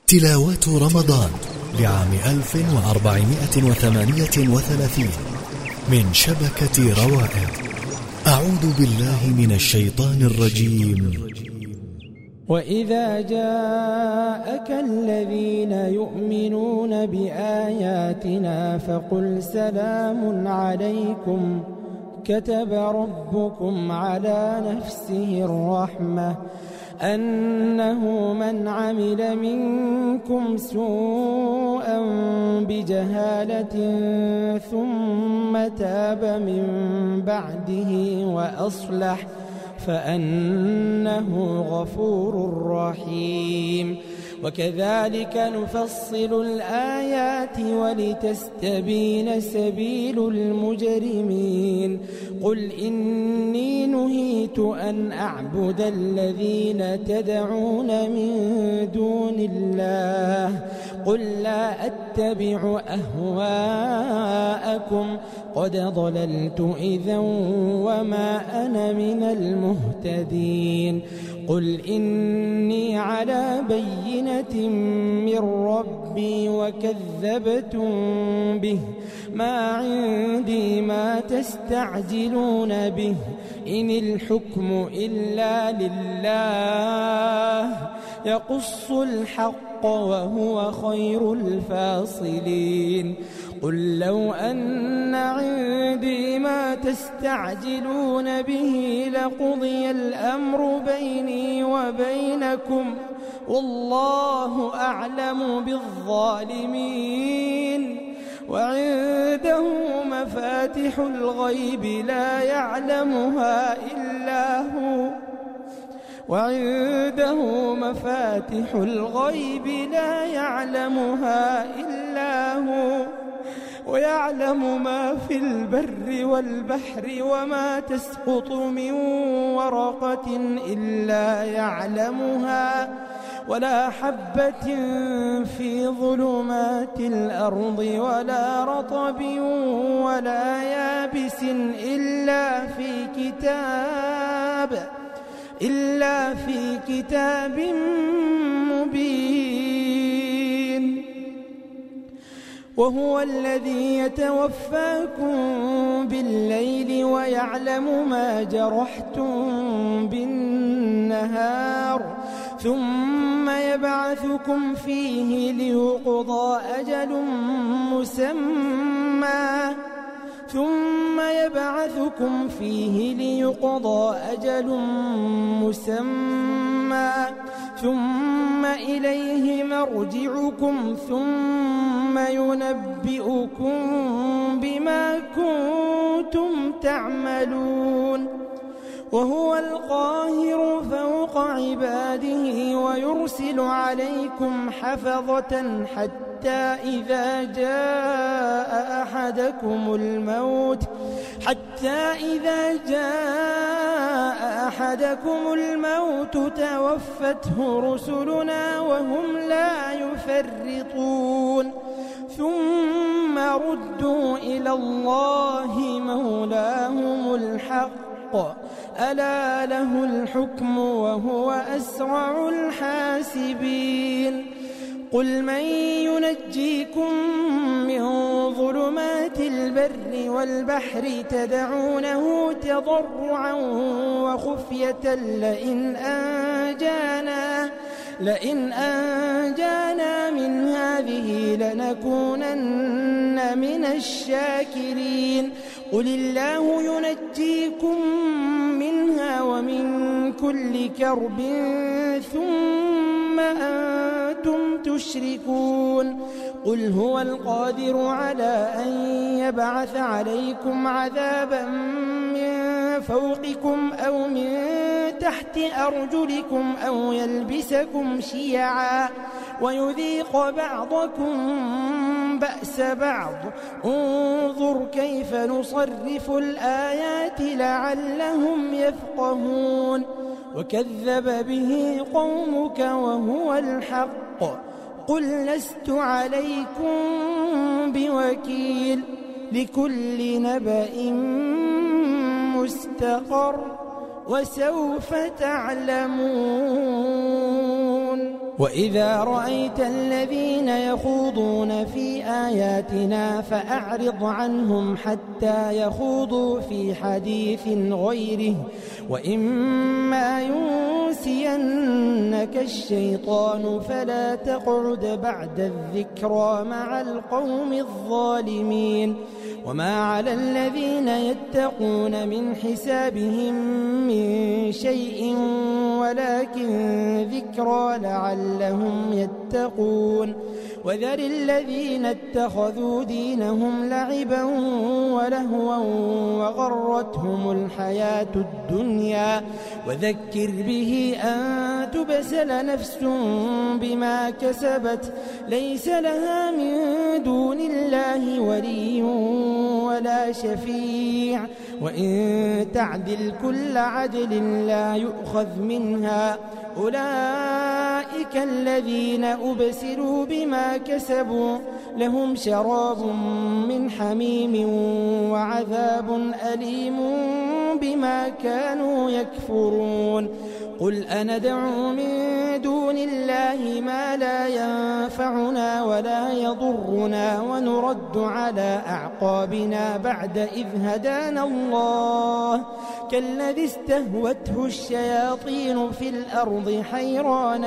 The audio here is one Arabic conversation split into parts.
تلاوات رمضان لعام 1438 من شبكة روائع. أعوذ بالله من الشيطان الرجيم. وإذا جاءك الذين يؤمنون بآياتنا فقل سلام عليكم كتب ربكم على نفسه الرحمة أنه من عمل منكم سوءا بجهالة ثم تاب من بعده وأصلح فأنه غفور رحيم. وكذلك نفصل الآيات ولتستبين سبيل المجرمين. قل إني نهيت أن أعبد الذين تدعون من دون الله قل لا أتبع أهواءكم قد ضللت إذا وما أنا من المهتدين. قل إني على بينة من ربي وكذبتم به ما عندي ما تستعجلون به إن الحكم إلا لله يقص الحق وهو خير الفاصلين. قل لو أن عندي ما تستعجلون به لقضي الأمر بيني وبينكم والله أعلم بالظالمين. وعنده مفاتح الغيب لا يعلمها إلا هو وعنده مفاتح الغيب لا يعلمها إلا هو ويعلم ما في البر والبحر وما تسقط من ورقة إلا يعلمها ولا حبة في ظلمات الأرض ولا رطب ولا يابس إلا في كتاب مبين. وهو الذي يتوفاكم بالليل ويعلم ما جرحتم بالنهار ثم يبعثكم فيه ليقضى أجل مسمى ثم إليه مرجعكم ثم ينبئكم بما كنتم تعملون. وهو القاهر فوق عباده ويرسل عليكم حفظة حتى إذا جاء أحدكم الموت توفته رسلنا وهم لا يفرطون ثم ردوا إلى الله مولاهم الحق ألا له الحكم وهو أسرع الحاسبين. قل من ينجيكم من ظلمات البر والبحر تدعونه تضرعا وخفية لئن أنجانا من هذه لنكونن من الشاكرين. قل الله ينجيكم منها ومن كل كرب ثم أنتم تشركون. قل هو القادر على أن يبعث عليكم عذابا من فوقكم أو من تحت أرجلكم أو يلبسكم شيعا ويذيق بعضكم بأس بعض. انظر كيف نصرف الآيات لعلهم يفقهون. وكذب به قومك وهو الحق قل لست عليكم بوكيل لكل نبأ مستقر وسوف تعلمون. وإذا رأيت الذين يخوضون في آياتنا فأعرض عنهم حتى يخوضوا في حديث غيره وإما ينسينك الشيطان فلا تقعد بعد الذكرى مع القوم الظالمين وما على الذين يتقون من حسابهم من شيء ولكن ذكرى لعلهم يتقون وذر الذين اتخذوا دينهم لعبا ولهوا وغرتهم الحياة الدنيا وذكر به أن تبسل نفس بما كسبت ليس لها من دون الله ولي ولا شفيع وإن تعدل كل عدل لا يؤخذ منها أولئك الذين أبسلوا بما كسبوا لهم شراب من حميم وعذاب أليم بما كانوا يكفرون قل أندعو من دون الله ما لا ينفعنا ولا يضرنا ونرد على أعقابنا بعد إذ هدانا الله كالذي استهوته الشياطين في الأرض حيران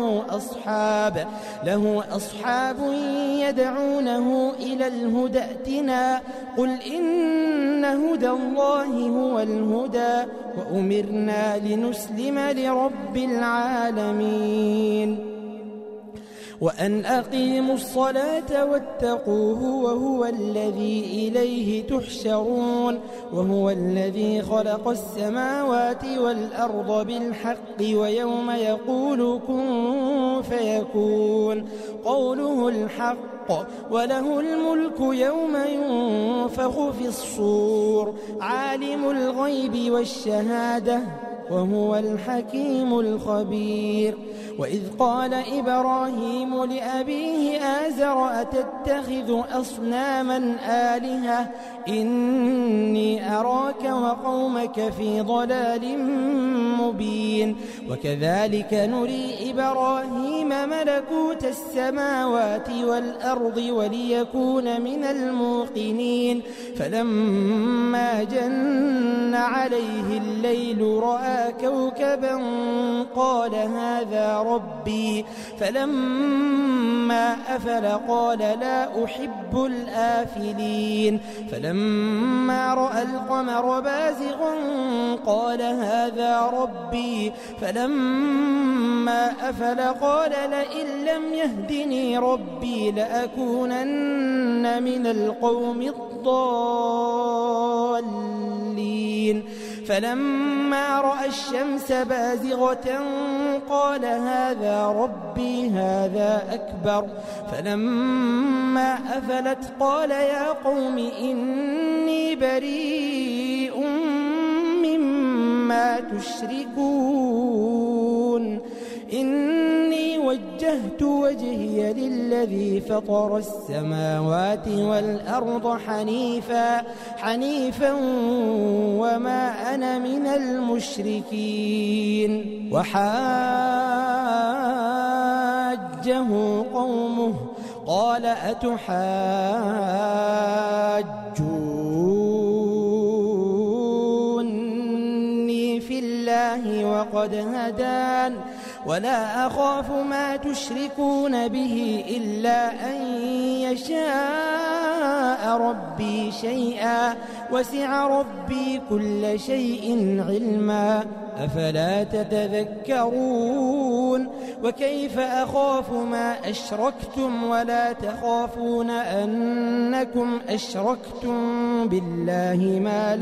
له أصحاب يدعونه إلى الهدى ائتنا قل إن هدى الله هو الهدى وأمرنا لنسلم لرب العالمين وأن أقيموا الصلاة واتقوه وهو الذي إليه تحشرون وهو الذي خلق السماوات والأرض بالحق ويوم يقول كن فيكون قوله الحق وله الملك يوم ينفخ في الصور عالم الغيب والشهادة وهو الحكيم الخبير وإذ قال إبراهيم لأبيه آزر أتتخذ أصناما آلهة إني أراك وقومك في ضلال مبين وكذلك نري إبراهيم ملكوت السماوات والأرض وليكون من الموقنين فلما جن عليه الليل رأى كوكبا قال هذا ربي فلما أفل قال لا أحب الآفلين فلما رأى القمر بازغا قال هذا ربي فلما أفل قال لئن لم يهدني ربي لأكونن من القوم الضالين فلما رأى الشمس بازغة قال هذا ربي هذا أكبر فلما أفلت قال يا قوم إني بريء مما تشركون إني وجهت وجهي للذي فطر السماوات والأرض حنيفا وما أنا من المشركين وحاجه قومه قال أتحاجوني في الله وقد هدان ولا أخاف ما تشركون به إلا أن يشاء ربي شيئا وسع ربي كل شيء علما أفلا تتذكرون وكيف أخاف ما أشركتم ولا تخافون أنكم أشركتم بالله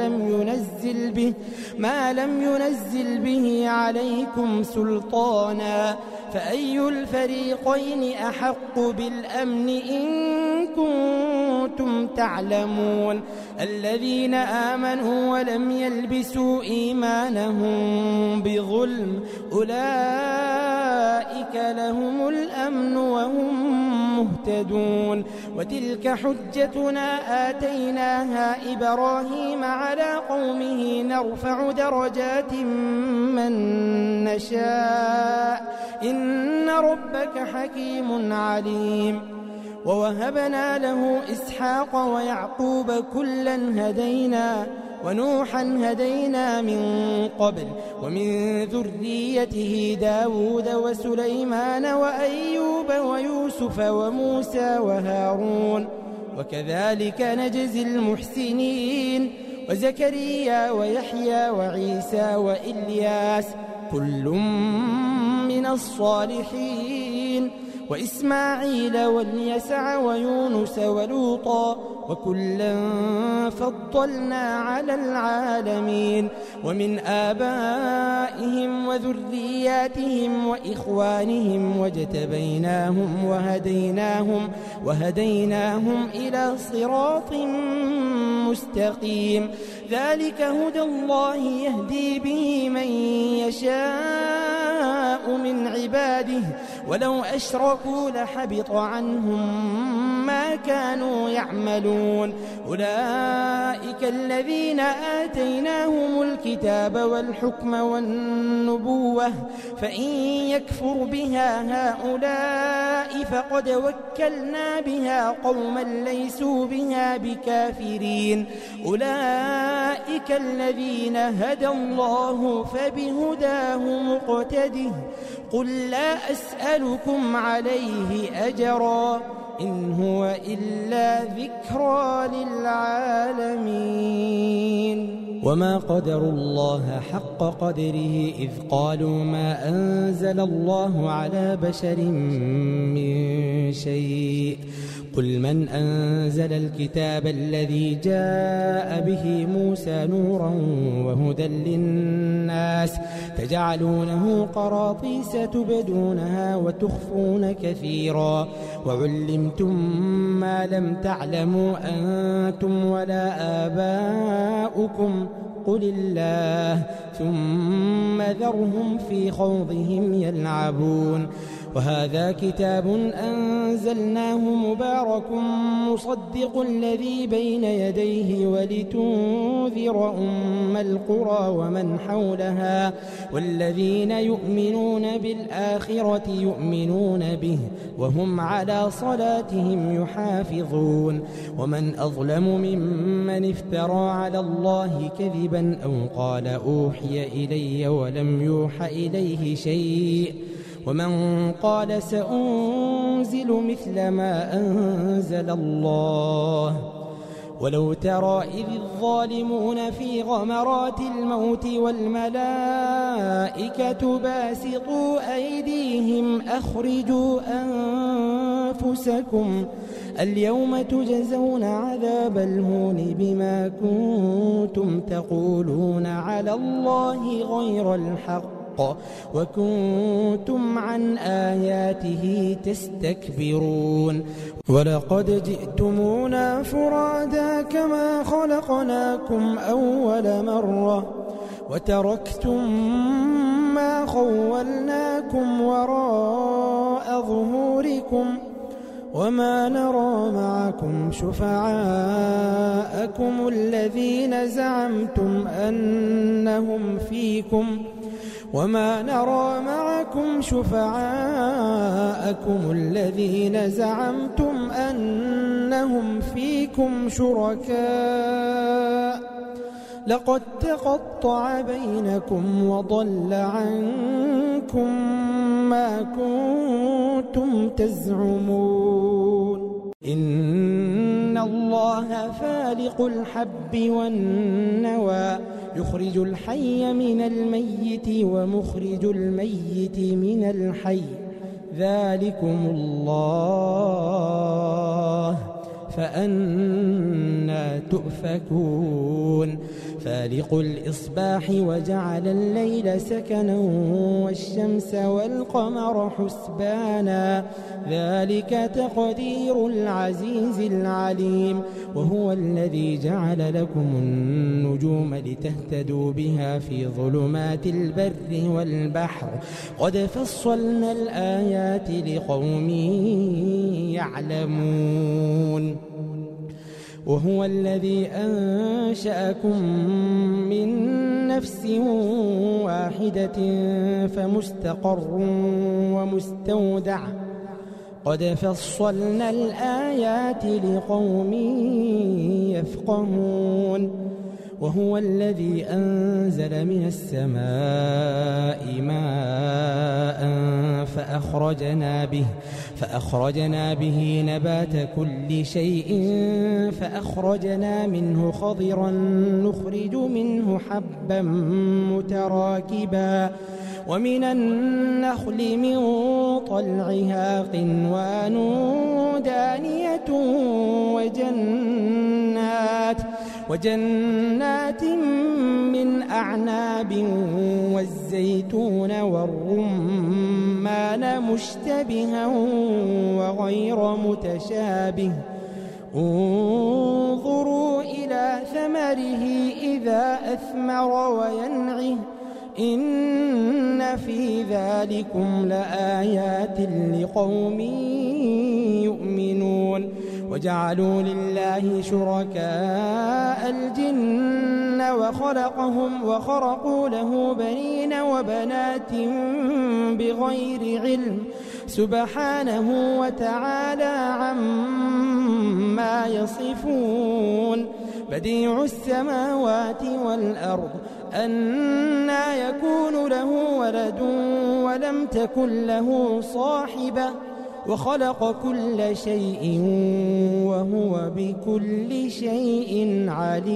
ما لم ينزل به عليكم سلطانا فأي الفريقين أحق بالأمن إن كنتم تعلمون الذين آمنوا ولم يلبسوا إيمانهم بظلم أولئك لهم الأمن وهم مهتدون وتلك حجتنا آتيناها إبراهيم على قومه نرفع درجات من نشاء إن ربك حكيم عليم. ووهبنا له إسحاق ويعقوب كلا هدينا ونوحا هدينا من قبل ومن ذريته داود وسليمان وأيوب ويوسف وموسى وهارون وكذلك نجزي المحسنين وزكريا ويحيى وعيسى وإلياس كل من الصالحين وإسماعيل واليسع ويونس ولوطا وكلا فضلنا على العالمين ومن آبائهم وذرياتهم وإخوانهم واجتبيناهم وهديناهم إلى صراط مستقيم ذلك هدى الله يهدي به من يشاء من عباده ولو أشركوا لحبط عنهم ما كانوا يعملون أولئك الذين آتيناهم الكتاب والحكم والنبوة فإن يكفر بها هؤلاء فقد وكلنا بها قوما ليسوا بها بكافرين أولئك الذين هدى الله فبهداه مقتده قل لا أسألكم عليه أجرا إن هو إلا ذكرى للعالمين وما قدروا الله حق قدره إذ قالوا ما أنزل الله على بشر من شيء قل من أنزل الكتاب الذي جاء به موسى نورا وهدى للناس تجعلونه قراطيس تبدونها وتخفون كثيرا وعلمتم ما لم تعلموا أنتم ولا آباؤكم قل الله ثم ذرهم في خوضهم يلعبون وهذا كتاب أنزلناه مبارك مصدق الذي بين يديه ولتنذر أم القرى ومن حولها والذين يؤمنون بالآخرة يؤمنون به وهم على صلاتهم يحافظون ومن أظلم ممن افترى على الله كذبا أو قال أوحي إلي ولم يوح إليه شيء ومن قال سأنزل مثل ما أنزل الله ولو ترى إذ الظالمون في غمرات الموت والملائكة باسطوا أيديهم أخرجوا أنفسكم اليوم تجزون عذاب الهون بما كنتم تقولون على الله غير الحق وكنتم عن آياته تستكبرون ولقد جئتمونا فرادا كما خلقناكم أول مرة وتركتم ما خولناكم وراء ظهوركم وما نرى معكم شفعاءكم الذين زعمتم أنهم فيكم وما نرى معكم شفعاءكم الذين زعمتم أنهم فيكم شركاء لقد تقطع بينكم وضل عنكم ما كنتم تزعمون إن الله فالق الحب والنوى يخرج الحي من الميت ومخرج الميت من الحي ذلكم الله فأنى تؤفكون فالق الإصباح وجعل الليل سكنا والشمس والقمر حسبانا ذلك تقدير العزيز العليم وهو الذي جعل لكم النجوم لتهتدوا بها في ظلمات البر والبحر قد فصلنا الآيات لقوم يعلمون وهو الذي أنشأكم من نفس واحدة فمستقر ومستودع قد فصلنا الآيات لقوم يفقهون وهو الذي أنزل من السماء ماء فأخرجنا به نبات كل شيء فأخرجنا منه خضرا نخرج منه حبا متراكبا ومن النخل من طلعها قنوان دانية وجنات من أعناب والزيتون والرمان مشتبها وغير متشابه انظروا إلى ثمره إذا أثمر وينعه إن في ذلكم لآيات لقوم يؤمنون وجعلوا لله شركاء الجن وخرقوا له بنين وبنات بغير علم سبحانه وتعالى عما يصفون بديع السماوات والأرض أنى يكون له ولد ولم تكن له صاحبة وخلق كل شيء وهو بكل شيء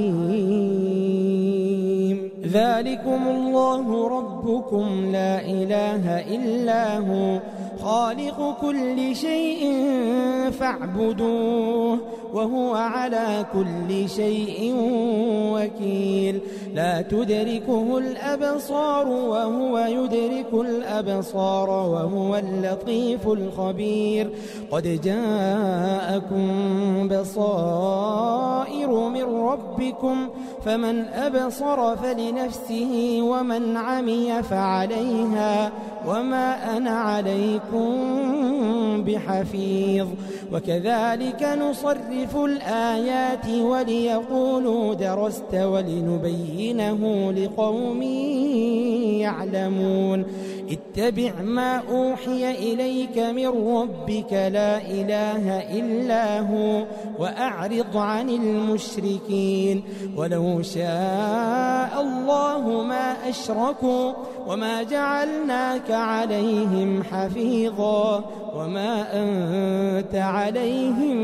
عليم ذلكم الله ربكم لا إله إلا هو خالق كل شيء فاعبدوه وهو على كل شيء وكيل لا تدركه الأبصار وهو يدرك الأبصار وهو اللطيف الخبير قد جاءكم بصائر من ربكم فمن أبصر فلنفسه ومن عمي فعليها وما أنا عليكم بحفيظ وكذلك نصرف الآيات وليقولوا درست ولنبينه لقوم يعلمون اتبع ما أوحي إليك من ربك لا إله إلا هو وأعرض عن المشركين ولو شاء الله ما أشركوا وما جعلناك عليهم حفيظا وما أنت عليهم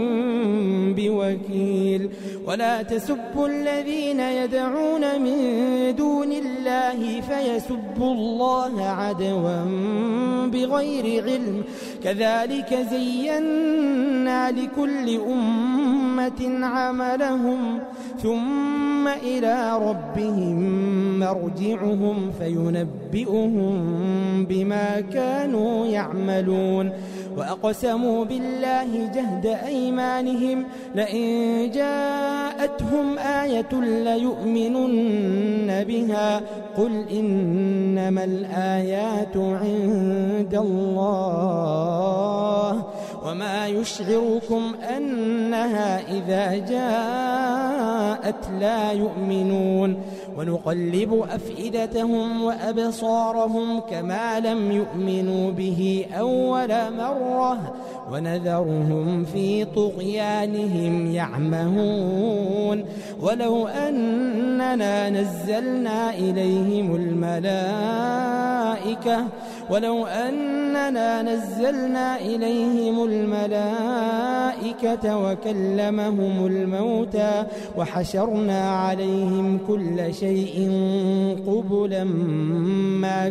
بوكيل ولا تسبوا الذين يدعون من دون الله فيسبوا الله عدوا بغير علم كذلك زينا لكل أمة عملهم ثم إلى ربهم مرجعهم فينبئهم بما كانوا يعملون وأقسموا بالله جهد أيمانهم لئن جاءتهم آية ليؤمنن بها قل إنما الآيات عند الله وما يشعركم أنها إذا جاءت لا يؤمنون ونقلب أفئدتهم وأبصارهم كما لم يؤمنوا به أول مرة ونذرهم في طغيانهم يعمهون ولو أننا نزلنا إليهم الملائكة وكلمهم الموتى وحشرنا عليهم كل شيء قبلا ما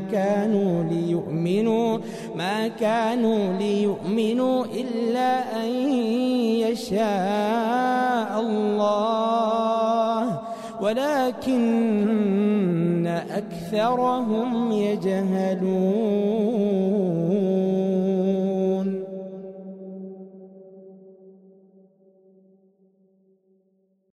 كانوا ليؤمنوا إلا أن يشاء الله ولكن أكثرهم يجهلون